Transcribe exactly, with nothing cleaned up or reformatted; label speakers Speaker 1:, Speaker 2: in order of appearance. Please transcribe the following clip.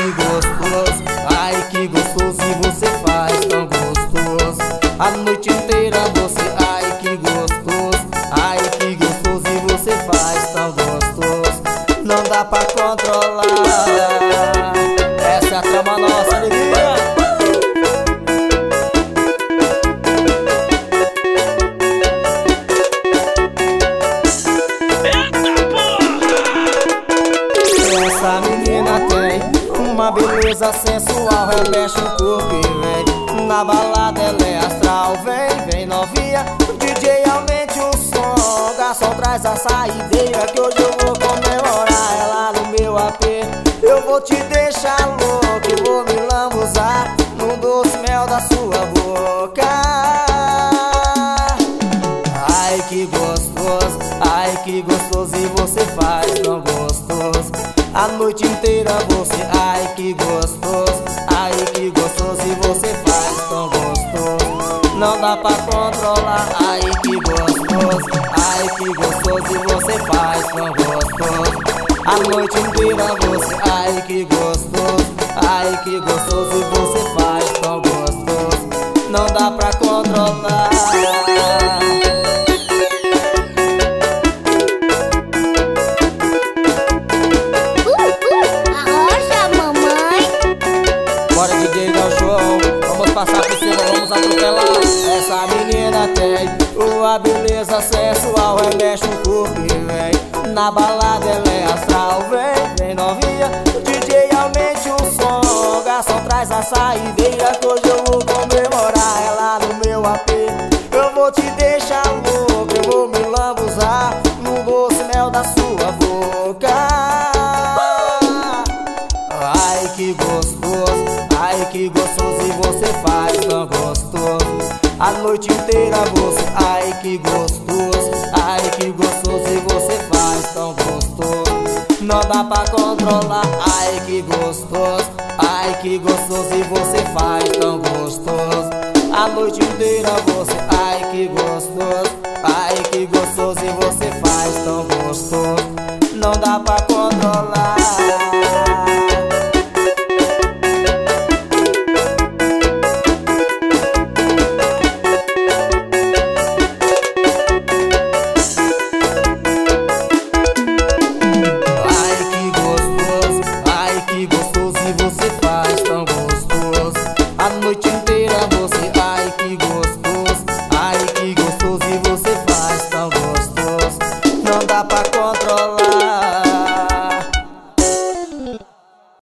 Speaker 1: que gostoso, ai que gostoso, e você faz tão gostoso. A noite inteira você, ai que gostoso, ai que gostoso, e você faz tão gostoso. Não dá pra controlar. Essa é a trama nossa, alegria. Essa menina tem uma beleza sensual, remexe o corpo e vem. Na balada ela é astral, vem, vem novinha. O D J aumente o som, garçom traz a saideira, que hoje eu vou comemorar ela no meu A P. Eu vou te deixar louco, eu vou me lambuzar no doce mel da sua boca. Ai que gostoso, ai que gostoso, e você faz tão gostoso. A noite inteira você, ai que gostoso, ai que gostoso, e você faz tão gostoso. Não dá pra controlar, ai que gostoso, ai que gostoso, e você faz tão gostoso. A noite inteira você, ai que gostoso, ai que gostoso, e você faz tão gostoso. Não dá pra controlar. Bora D J dar o show, vamos passar por cima, vamos atropelar. Essa menina tem uma beleza sensual, remexe o corpo e vem. Na balada ela é astral, vem, vem novinha. O D J aumente o som, garçom traz a saideira, que hoje eu vou comemorar ela no meu A P. Eu vou te deixar louco, eu vou me lambuzar no doce mel da sua boca. Ai que gostoso, ai que gostoso, e você faz tão gostoso. A noite inteira você, ai que gostoso, ai que gostoso, e você faz tão gostoso. Não dá pra controlar, ai que gostoso, ai que gostoso, e você faz tão gostoso. A noite inteira você, ai que gostoso, ai que gostoso, e você faz tão gostoso. Não dá pra controlar.